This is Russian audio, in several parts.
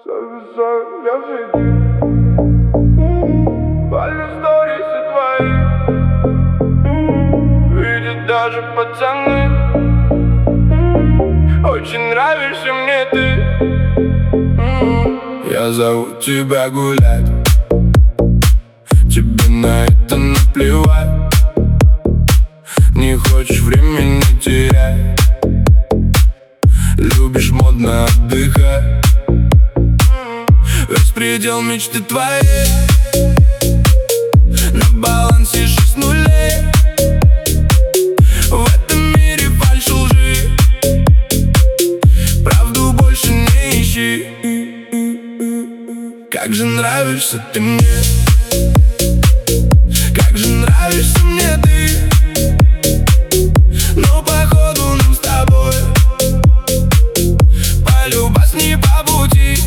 Зависаю, я в сети. Пали сторисы твои, видят даже пацаны. Очень нравишься мне ты. Я зову тебя гулять, тебе на это наплевать. Не хочешь времени терять, любишь модно отдыхать. Весь предел мечты твоей, на балансе 6 нулей. В этом мире фальшь лжи, правду больше не ищи. Как же нравишься ты мне, как же нравишься мне ты. Но походу нам с тобой полюбас не по пути.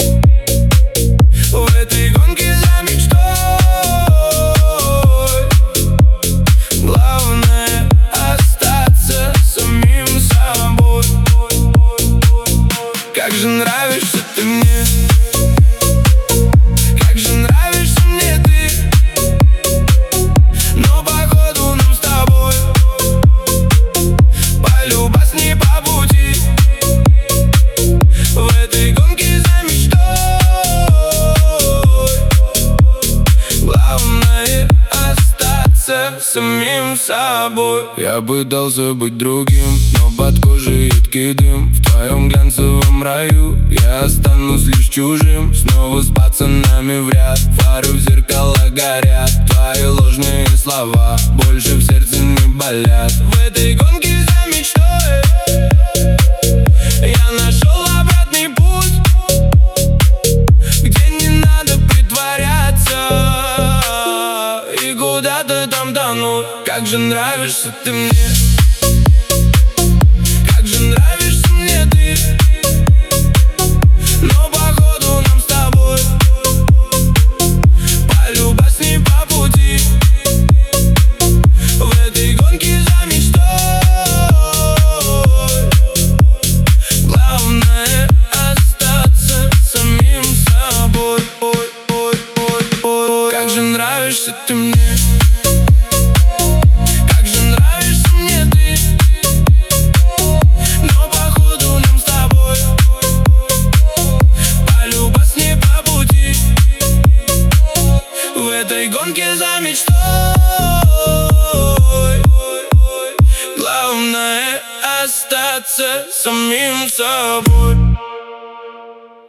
В этой гонке за мечтой главное остаться самим собой. Как же нравишься ты мне, как же нравишься мне ты. Но походу нам с тобой полюбас не по пути. В этой гонке за мечтой главное остаться самим собой. Я пытался быть другим, но под кожей едкий дым. В твоем глянцевом раю я останусь лишь чужим. Снова с пацанами в ряд, фары в зеркала горят. Твои ложные слова больше в сердце не болят. В этой гонке за мечтой я нашел обратный путь, где не надо притворяться и куда-то там тонуть. Как же нравишься ты мне, как же нравишься мне ты. Но походу нам с тобой полюбас не по пути. В этой гонке за мечтой главное остаться самим собой. Как же нравишься ты мне, как же нравишься мне ты. Но походу нам с тобой полюбас не по пути. В этой гонке за мечтой главное остаться самим собой.